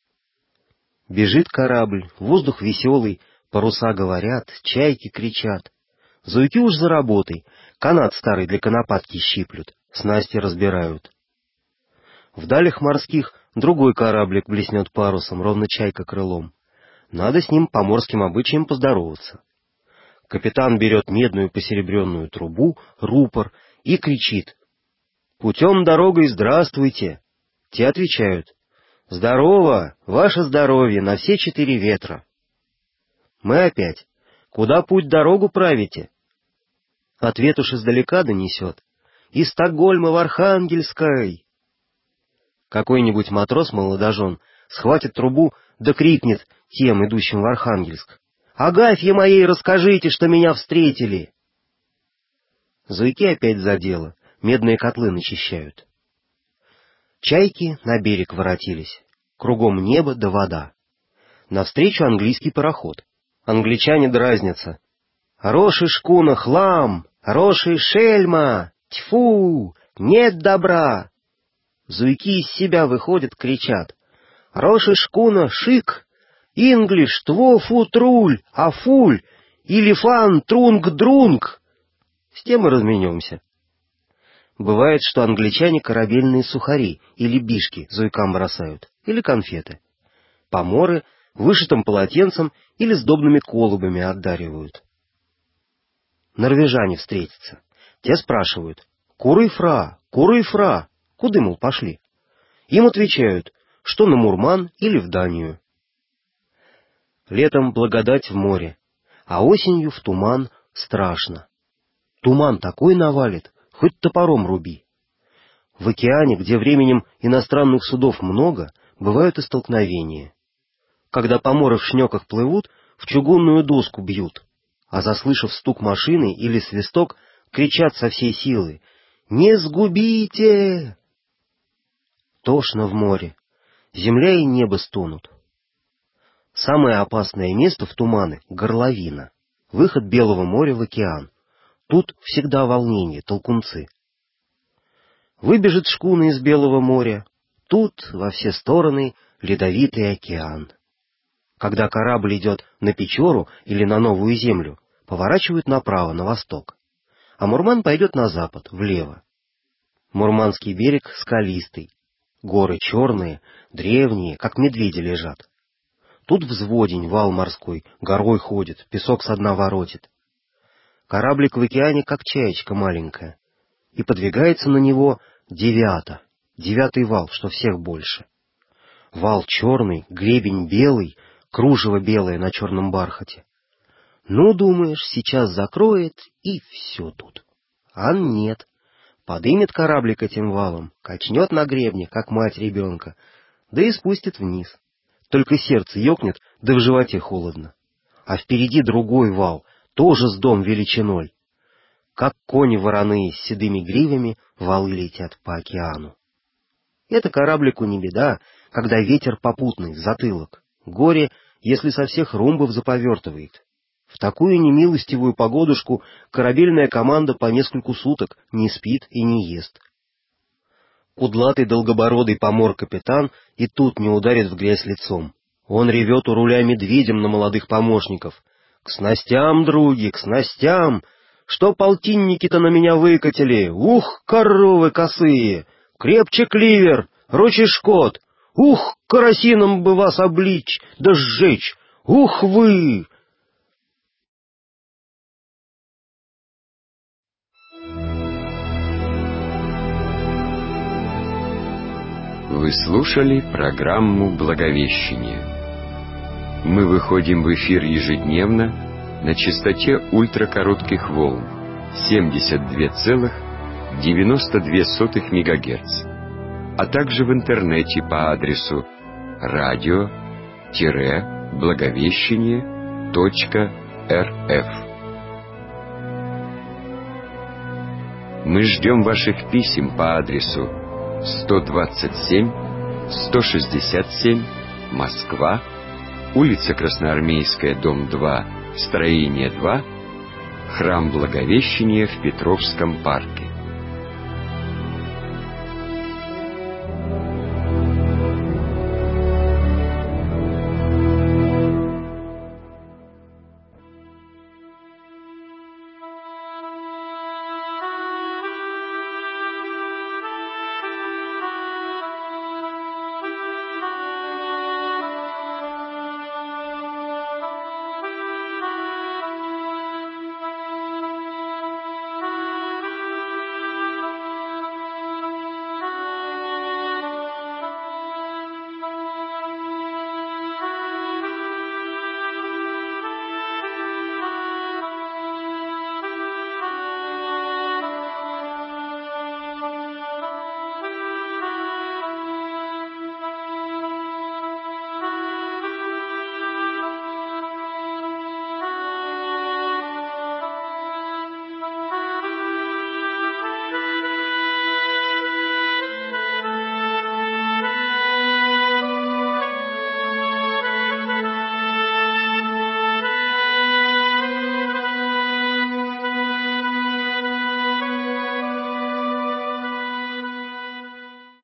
Speaker 3: Бежит корабль, воздух веселый, паруса говорят, чайки кричат. Зуйки уж за работой, канат старый для конопатки щиплют, снасти разбирают. В далях морских другой кораблик блеснет парусом, ровно чайка крылом. Надо с ним по морским обычаям поздороваться. Капитан берет медную посеребренную трубу, рупор, и кричит: «Путем дорогой здравствуйте!» Те отвечают: «Здорово, ваше здоровье на все четыре ветра». Мы опять: «Куда путь дорогу правите?» Ответ уж издалека донесет: «Из Стокгольма в Архангельской». Какой-нибудь матрос-молодожен схватит трубу да крикнет тем, идущим в Архангельск: «Агафье моей расскажите, что меня встретили!» Зуйки опять за дело, медные котлы начищают. Чайки на берег воротились, кругом небо да вода.
Speaker 13: Навстречу английский пароход. Англичане дразнятся. «Хороший шкуна, хлам! Хороший шельма! Тьфу! Нет добра!» Зуйки из себя выходят, кричат. «Хороший шкуна, шик! Инглиш, тво фут руль, афуль! Или фан трунг-друнг!» С тем и разменемся. Бывает, что англичане корабельные сухари или бишки зуйкам бросают, или конфеты. Поморы вышитым полотенцем или сдобными колыбами отдаривают. Норвежане встретятся. Те спрашивают: «Куры фра, куры фра, куды, мол, пошли?» Им отвечают, что на Мурман или в Данию. Летом благодать в море, а осенью в туман страшно. Туман такой навалит, хоть топором руби. В океане, где временем иностранных судов много, бывают и столкновения. Когда поморы в шнеках плывут, в чугунную доску бьют, а, заслышав стук машины или свисток, кричат со всей силы: «Не сгубите!» Тошно в море, земля и небо стонут. Самое опасное место в туманы — горловина, выход Белого моря в океан. Тут всегда волнение, толкунцы. Выбежит шкуна из Белого моря, тут во все стороны ледовитый океан. Когда корабль идет на Печору или на Новую Землю, поворачивают направо, на восток, а Мурман пойдет на запад, влево. Мурманский берег скалистый, горы черные, древние, как медведи лежат. Тут взводень, вал морской, горой ходит, песок со дна воротит. Кораблик в океане, как чаечка маленькая, и подвигается на него девята, девятый вал, что всех больше. Вал черный, гребень белый, кружево белое на черном бархате. Ну, думаешь, сейчас закроет, и все тут. А нет. Подымет кораблик этим валом, качнет на гребне, как мать ребенка, да и спустит вниз. Только сердце ёкнет, да в животе холодно. А впереди другой вал, тоже с дом величиной. Как кони вороные с седыми гривами, валы летят по океану. Это кораблику не беда, когда ветер попутный, затылок. Горе, если со всех румбов заповертывает. В такую немилостивую погодушку корабельная команда по нескольку суток не спит и не ест. Кудлатый долгобородый помор-капитан и тут не ударит в грязь лицом. Он ревет у руля медведем на молодых помощников. «К снастям, други, к снастям! Что полтинники-то на меня выкатили? Ух, коровы косые! Крепче кливер, рочий шкот! Ух, карасином бы вас обличь, да сжечь! Ух вы!»
Speaker 2: Вы слушали программу «Благовещение». Мы выходим в эфир ежедневно на частоте ультракоротких волн семьдесят два целых девяносто две сотых мегагерц, а также в интернете по адресу радио-благовещение точка рф. Мы ждем ваших писем по адресу сто двадцать семь сто шестьдесят семь, Москва, улица Красноармейская, дом два, строение два, храм Благовещения в Петровском парке.